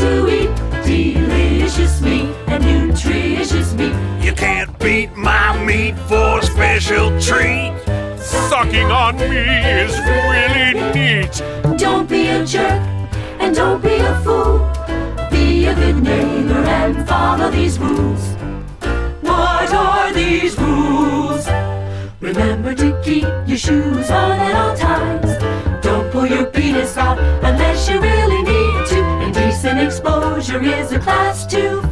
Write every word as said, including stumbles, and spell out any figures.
to eat delicious meat and nutritious meat. You can't beat my meat for a special treat. Sucking on me is really neat. Don't be a jerk and don't be a fool. Be a good neighbor and follow these rules. What are these rules? Remember to keep your shoes on at all times. Don't pull your penis out unless you really need to. Indecent exposure is a class two